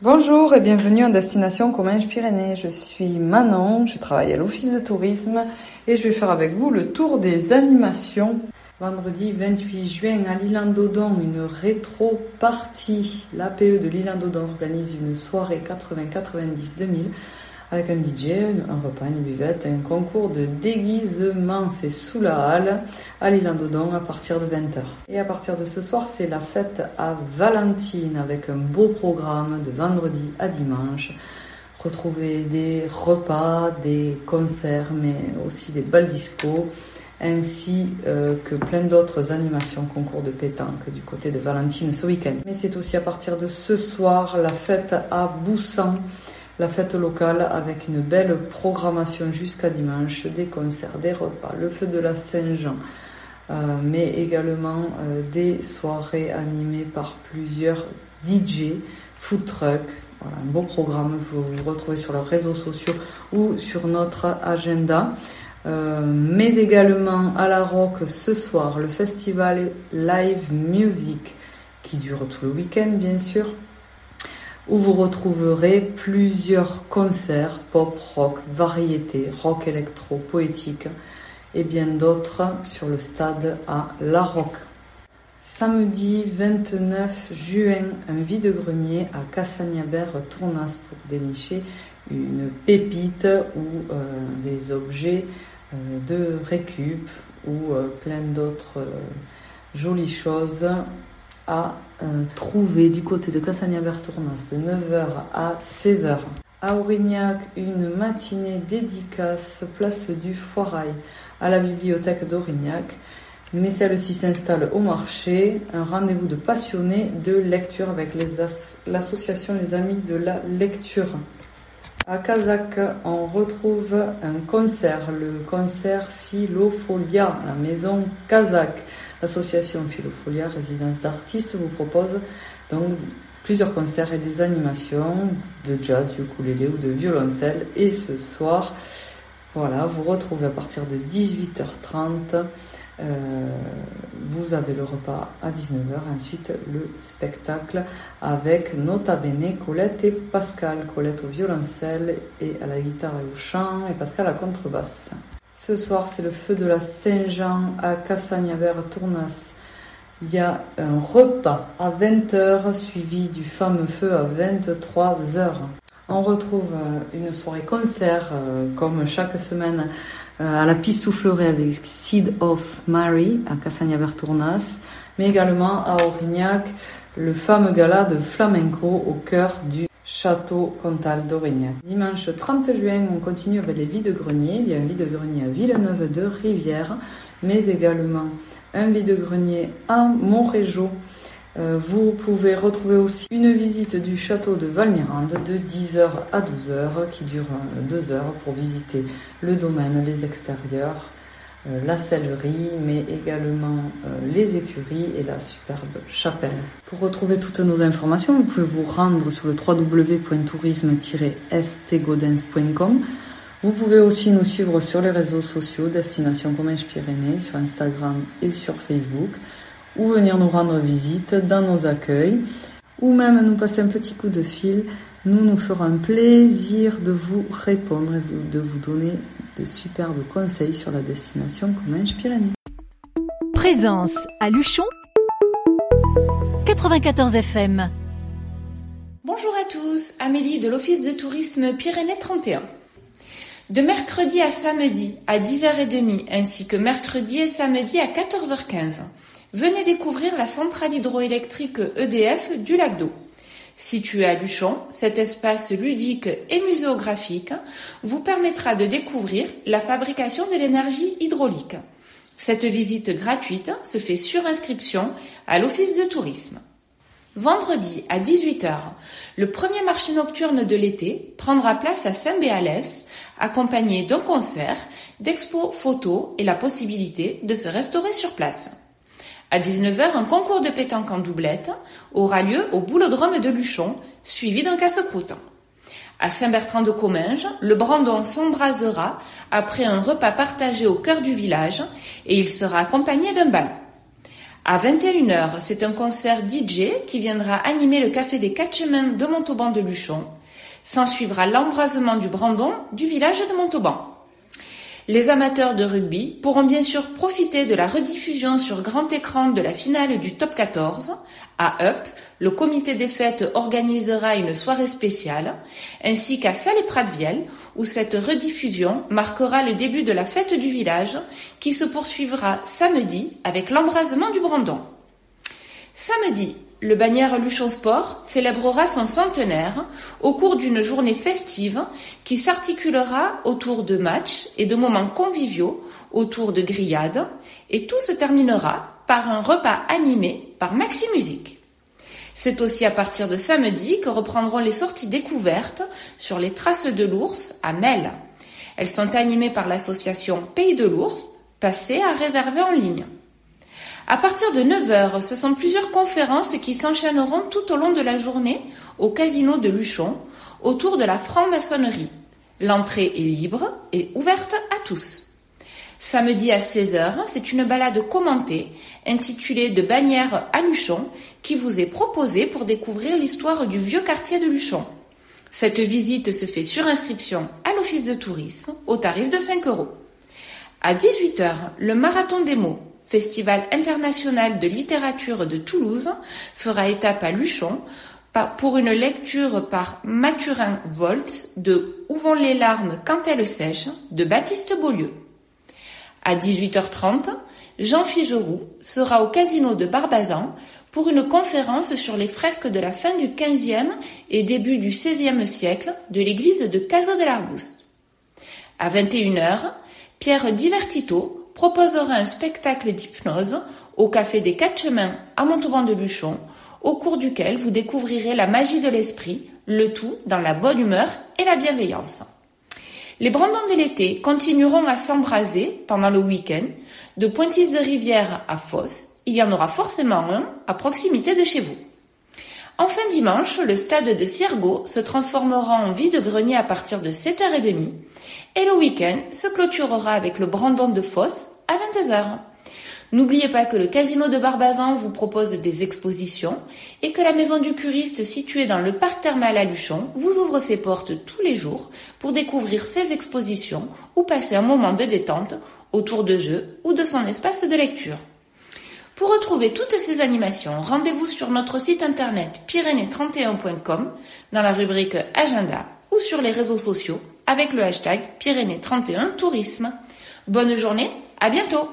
Bonjour et bienvenue en destination Comminges-Pyrénées. Je suis Manon, je travaille à l'office de tourisme et je vais faire avec vous le tour des animations. Vendredi 28 juin à l'Isle-en-Dodon, une rétro-partie. L'APE de l'Isle-en-Dodon organise une soirée 80-90-2000 avec un DJ, un repas, une buvette et un concours de déguisement. C'est sous la halle à l'Isle-en-Dodon à partir de 20h. Et à partir de ce soir, c'est la fête à Valentine avec un beau programme de vendredi à dimanche. Retrouvez des repas, des concerts, mais aussi des bals disco, ainsi que plein d'autres animations, concours de pétanque du côté de Valentine ce week-end. Mais c'est aussi à partir de ce soir la fête à Boussan, la fête locale avec une belle programmation jusqu'à dimanche, des concerts, des repas, le feu de la Saint-Jean, mais également des soirées animées par plusieurs DJ, food truck. Voilà, un beau programme que vous retrouvez sur leurs réseaux sociaux ou sur notre agenda. Mais également à la Roque ce soir, le festival Live Music qui dure tout le week-end bien sûr, où vous retrouverez plusieurs concerts pop, rock, variété, rock électro, poétique et bien d'autres sur le stade à La Roque. Samedi 29 juin, un vide-grenier à Cassagnabert-Tournas pour dénicher une pépite ou des objets de récup ou plein d'autres jolies choses à trouver du côté de Cassagnabert-Tournas de 9h à 16h. À Aurignac, une matinée dédicace place du Foirail à la bibliothèque d'Aurignac. Mais celle-ci s'installe au marché, un rendez-vous de passionnés de lecture avec l'association Les Amis de la Lecture. À Cazac, on retrouve un concert, le concert Philofolia, la maison Cazac. L'association Philofolia, résidence d'artistes, vous propose donc plusieurs concerts et des animations de jazz, ukulélé ou de violoncelle. Et ce soir, voilà, vous retrouvez à partir de 18h30. Vous avez le repas à 19h, ensuite le spectacle avec Nota Bene Colette et Pascal. Colette au violoncelle et à la guitare et au chant et Pascal à contrebasse. Ce soir, c'est le feu de la Saint-Jean à Cassagnabert-Tournas. Il y a un repas à 20h suivi du fameux feu à 23h. On retrouve une soirée concert comme chaque semaine à la piste soufflerée avec Seed of Mary à Cassagnabert-Tournas, mais également à Aurignac, le fameux gala de flamenco au cœur du Château Comtal d'Aurignac. Dimanche 30 juin, on continue avec les vide-greniers. Il y a un vide-grenier à Villeneuve de Rivière, mais également un vide-grenier à Montrégeau. Vous pouvez retrouver aussi une visite du château de Valmirande de 10h à 12h qui dure 2 heures pour visiter le domaine, les extérieurs, la sellerie, mais également les écuries et la superbe chapelle. Pour retrouver toutes nos informations, vous pouvez vous rendre sur le www.tourisme-stgodens.com. Vous pouvez aussi nous suivre sur les réseaux sociaux Destination Comminges-Pyrénées, sur Instagram et sur Facebook, ou venir nous rendre visite dans nos accueils, ou même nous passer un petit coup de fil. Nous ferons un plaisir de vous répondre et de vous donner de superbes conseils sur la destination Comminges-Pyrénées. Présence à Luchon, 94 FM. Bonjour à tous, Amélie de l'Office de tourisme Pyrénées 31. De mercredi à samedi à 10h30 ainsi que mercredi et samedi à 14h15. Venez découvrir la centrale hydroélectrique EDF du lac d'Eau. Situé à Luchon, cet espace ludique et muséographique vous permettra de découvrir la fabrication de l'énergie hydraulique. Cette visite gratuite se fait sur inscription à l'Office de tourisme. Vendredi à 18h, le premier marché nocturne de l'été prendra place à Saint-Béalès, accompagné d'un concert, d'expos photos et la possibilité de se restaurer sur place. À 19h, un concours de pétanque en doublette aura lieu au boulodrome de Luchon, suivi d'un casse-croûte. À Saint-Bertrand-de-Comminges, le brandon s'embrasera après un repas partagé au cœur du village et il sera accompagné d'un bal. À 21h, c'est un concert DJ qui viendra animer le café des Quatre Chemins de Montauban de Luchon. S'ensuivra l'embrasement du brandon du village de Montauban. Les amateurs de rugby pourront bien sûr profiter de la rediffusion sur grand écran de la finale du Top 14. À Up, le comité des fêtes organisera une soirée spéciale, ainsi qu'à Salé-Pratviel, où cette rediffusion marquera le début de la fête du village, qui se poursuivra samedi avec l'embrasement du brandon. Samedi, le Bagnères Luchon Sport célébrera son centenaire au cours d'une journée festive qui s'articulera autour de matchs et de moments conviviaux, autour de grillades, et tout se terminera par un repas animé par Maxi Musique. C'est aussi à partir de samedi que reprendront les sorties découvertes sur les traces de l'ours à Melle. Elles sont animées par l'association Pays de l'Ours, passées à réserver en ligne. À partir de 9h, ce sont plusieurs conférences qui s'enchaîneront tout au long de la journée au casino de Luchon, autour de la franc-maçonnerie. L'entrée est libre et ouverte à tous. Samedi à 16h, c'est une balade commentée intitulée De Bagnères à Luchon qui vous est proposée pour découvrir l'histoire du vieux quartier de Luchon. Cette visite se fait sur inscription à l'office de tourisme au tarif de 5 €. À 18h, le Marathon des mots, Festival international de littérature de Toulouse, fera étape à Luchon pour une lecture par Mathurin Voltz de Où vont les larmes quand elles sèchent de Baptiste Beaulieu. À 18h30, Jean Figeroux sera au casino de Barbazan pour une conférence sur les fresques de la fin du XVe et début du XVIe siècle de l'église de Cazaux de l'Arbouste. À 21h, Pierre Divertito proposera un spectacle d'hypnose au café des Quatre Chemins à Montauban de Luchon, au cours duquel vous découvrirez la magie de l'esprit, le tout dans la bonne humeur et la bienveillance. Les brandons de l'été continueront à s'embraser pendant le week-end. De Pointils-de-Rivière à Fosse, il y en aura forcément un à proximité de chez vous. Enfin dimanche, le stade de Ciergo se transformera en vide-grenier à partir de 7h30 et le week-end se clôturera avec le brandon de Fosse à 22h. N'oubliez pas que le casino de Barbazan vous propose des expositions et que la maison du curiste située dans le parc thermal à Luchon vous ouvre ses portes tous les jours pour découvrir ses expositions ou passer un moment de détente autour de jeux ou de son espace de lecture. Pour retrouver toutes ces animations, rendez-vous sur notre site internet pyrénées31.com dans la rubrique Agenda ou sur les réseaux sociaux avec le hashtag Pyrénées31 Tourisme. Bonne journée, à bientôt!